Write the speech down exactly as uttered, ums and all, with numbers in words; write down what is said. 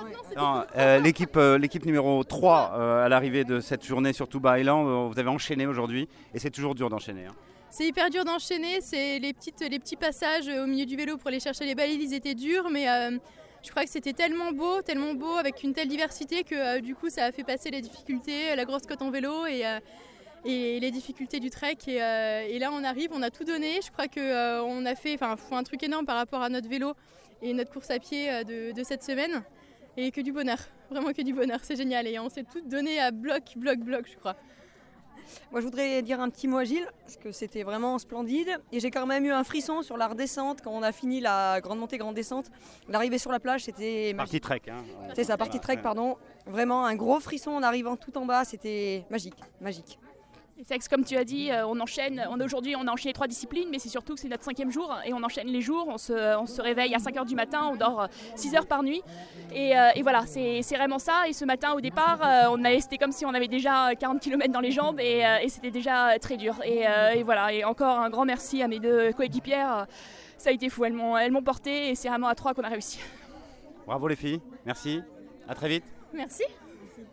Non, euh, l'équipe, euh, l'équipe numéro trois euh, à l'arrivée de cette journée sur Touba Island, euh, vous avez enchaîné aujourd'hui et c'est toujours dur d'enchaîner. Hein. C'est hyper dur d'enchaîner, c'est les, petites, les petits passages au milieu du vélo pour aller chercher les balises, ils étaient durs, mais euh, je crois que c'était tellement beau, tellement beau avec une telle diversité que euh, du coup ça a fait passer les difficultés, la grosse côte en vélo et, euh, et les difficultés du trek. Et, euh, et là on arrive, on a tout donné, je crois qu'on euh, a fait un truc énorme par rapport à notre vélo et notre course à pied euh, de, de cette semaine. Et que du bonheur, vraiment que du bonheur, c'est génial. Et on s'est toutes donné à bloc, bloc, bloc, je crois. Moi, je voudrais dire un petit mot à Gilles, parce que c'était vraiment splendide. Et j'ai quand même eu un frisson sur la redescente, quand on a fini la grande montée, grande descente. L'arrivée sur la plage, c'était Partie trek. Hein. C'est ça, partie trek, pardon. Vraiment un gros frisson en arrivant tout en bas, c'était magique, magique. C'est vrai que comme tu as dit, on enchaîne, on, aujourd'hui on a enchaîné trois disciplines, mais c'est surtout que c'est notre cinquième jour et on enchaîne les jours, on se, on se réveille à cinq heures du matin, on dort six heures par nuit et, et voilà, c'est, c'est vraiment ça. Et ce matin au départ, on avait, c'était comme si on avait déjà quarante kilomètres dans les jambes et, et c'était déjà très dur. Et, et voilà, et encore un grand merci à mes deux coéquipières, ça a été fou, elles m'ont, elles m'ont porté et c'est vraiment à trois qu'on a réussi. Bravo les filles, merci, à très vite. Merci. Merci.